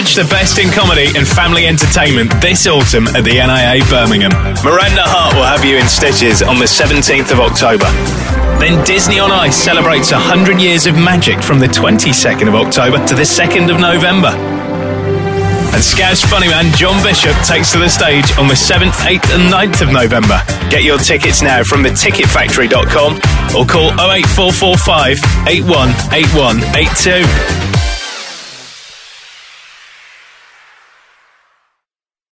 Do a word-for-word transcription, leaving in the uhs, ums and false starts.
Catch the best in comedy and family entertainment this autumn at the N I A Birmingham. Miranda Hart will have you in stitches on the seventeenth of October. Then Disney on Ice celebrates one hundred years of magic from the twenty-second of October to the second of November. And Scouse Funnyman John Bishop takes to the stage on the seventh, eighth and ninth of November. Get your tickets now from the ticket factory dot com or call oh eight four four five, eight one eight one eight two.